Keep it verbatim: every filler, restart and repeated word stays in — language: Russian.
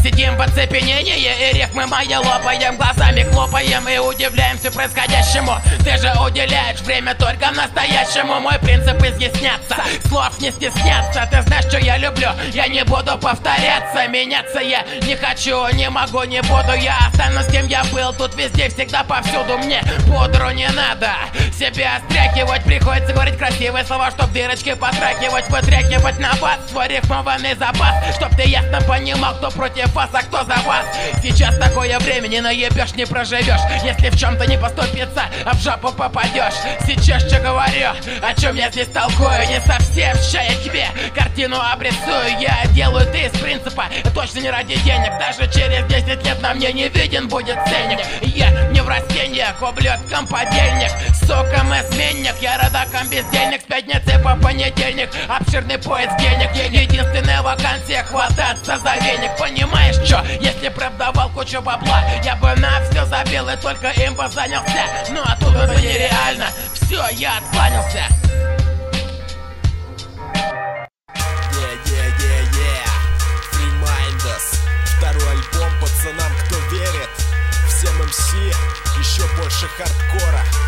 Сидим в оцепенении и рифмы мои лопаем, глазами хлопаем и удивляемся происходящему. Ты же уделяешь время только настоящему. Мой принцип изъясняться, слов не стесняться. Ты знаешь, что я люблю, я не буду повторяться. Меняться я не хочу, не могу, не буду. Я останусь кем я был, тут везде, всегда, повсюду. Мне пудру не надо себя стряхивать, приходится говорить красивые слова, чтоб дырочки потрахивать, вытряхивать на бас свой рифмованный запас, чтоб ты ясно понимал, кто против вас, а кто за вас. Сейчас такое время, не наебешь, не проживешь, если в чем-то не поступиться, а в жопу попадешь. Сейчас что говорю, о чем я здесь толкую, не совсем ща я тебе картину обрисую. Я делаю это из принципа, точно не ради денег. Даже через десять лет на мне не виден будет ценник. Я не в растениях, ублюдком подельник, соком изменник. Я родаком бездельник, с пятницы по понедельник, обширный поиск денег. Единственная вакансия — хвататься за веник. Понимаешь, чё? Если продавал кучу бабла, я бы на все забил и только им бы занялся. Ну а тут это нереально, все, я откланялся. Второй альбом пацанам, кто верит. Всем эм си, еще больше хардкора.